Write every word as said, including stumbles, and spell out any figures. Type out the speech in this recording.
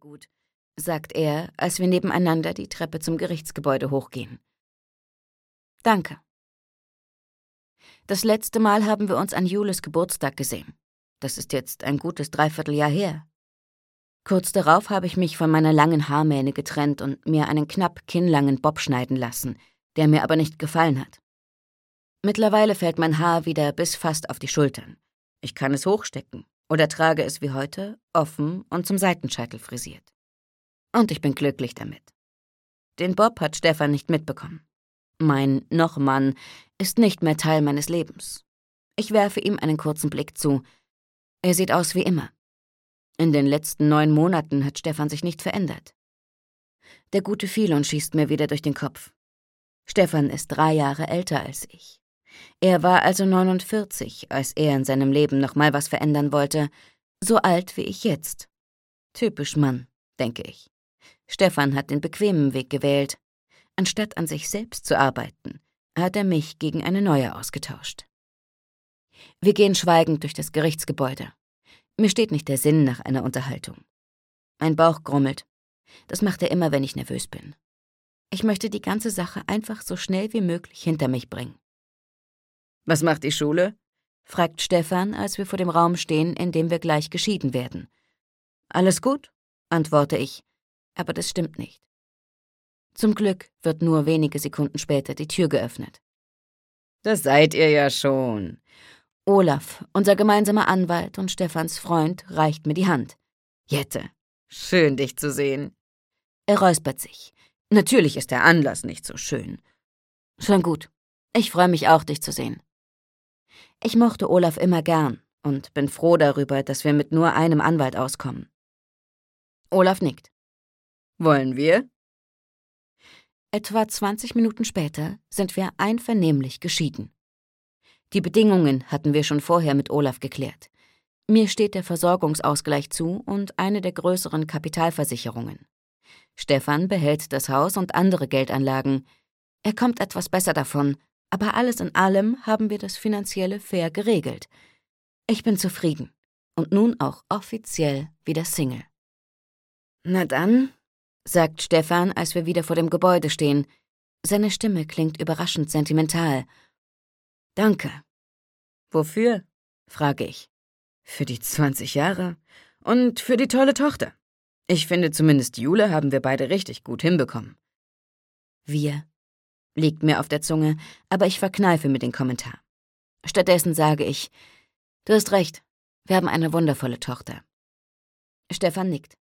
gut, sagt er, als wir nebeneinander die Treppe zum Gerichtsgebäude hochgehen. Danke. Das letzte Mal haben wir uns an Jules Geburtstag gesehen. Das ist jetzt ein gutes Dreivierteljahr her. Kurz darauf habe ich mich von meiner langen Haarmähne getrennt und mir einen knapp kinnlangen Bob schneiden lassen, der mir aber nicht gefallen hat. Mittlerweile fällt mein Haar wieder bis fast auf die Schultern. Ich kann es hochstecken oder trage es wie heute offen und zum Seitenscheitel frisiert. Und ich bin glücklich damit. Den Bob hat Stefan nicht mitbekommen. Mein Noch-Mann ist nicht mehr Teil meines Lebens. Ich werfe ihm einen kurzen Blick zu. Er sieht aus wie immer. In den letzten neun Monaten hat Stefan sich nicht verändert. Der gute Philon schießt mir wieder durch den Kopf. Stefan ist drei Jahre älter als ich. Er war also neunundvierzig, als er in seinem Leben noch mal was verändern wollte, so alt wie ich jetzt. Typisch Mann, denke ich. Stefan hat den bequemen Weg gewählt. Anstatt an sich selbst zu arbeiten, hat er mich gegen eine neue ausgetauscht. Wir gehen schweigend durch das Gerichtsgebäude. Mir steht nicht der Sinn nach einer Unterhaltung. Mein Bauch grummelt. Das macht er immer, wenn ich nervös bin. Ich möchte die ganze Sache einfach so schnell wie möglich hinter mich bringen. »Was macht die Schule?« fragt Stefan, als wir vor dem Raum stehen, in dem wir gleich geschieden werden. »Alles gut?« antworte ich, aber das stimmt nicht. Zum Glück wird nur wenige Sekunden später die Tür geöffnet. »Das seid ihr ja schon.« Olaf, unser gemeinsamer Anwalt und Stefans Freund, reicht mir die Hand. »Jette, schön, dich zu sehen.« Er räuspert sich. »Natürlich ist der Anlass nicht so schön.« »Schon gut. Ich freue mich auch, dich zu sehen.« Ich mochte Olaf immer gern und bin froh darüber, dass wir mit nur einem Anwalt auskommen. Olaf nickt. »Wollen wir?« Etwa zwanzig Minuten später sind wir einvernehmlich geschieden. Die Bedingungen hatten wir schon vorher mit Olaf geklärt. Mir steht der Versorgungsausgleich zu und eine der größeren Kapitalversicherungen. Stefan behält das Haus und andere Geldanlagen. Er kommt etwas besser davon, aber alles in allem haben wir das Finanzielle fair geregelt. Ich bin zufrieden und nun auch offiziell wieder Single. »Na dann«, sagt Stefan, als wir wieder vor dem Gebäude stehen. Seine Stimme klingt überraschend sentimental. »Danke.« »Wofür?« frage ich. »Für die zwanzig Jahre und für die tolle Tochter. Ich finde, zumindest Jule haben wir beide richtig gut hinbekommen.« »Wir«, liegt mir auf der Zunge, aber ich verkneife mir den Kommentar. Stattdessen sage ich, »Du hast recht, wir haben eine wundervolle Tochter.« Stefan nickt.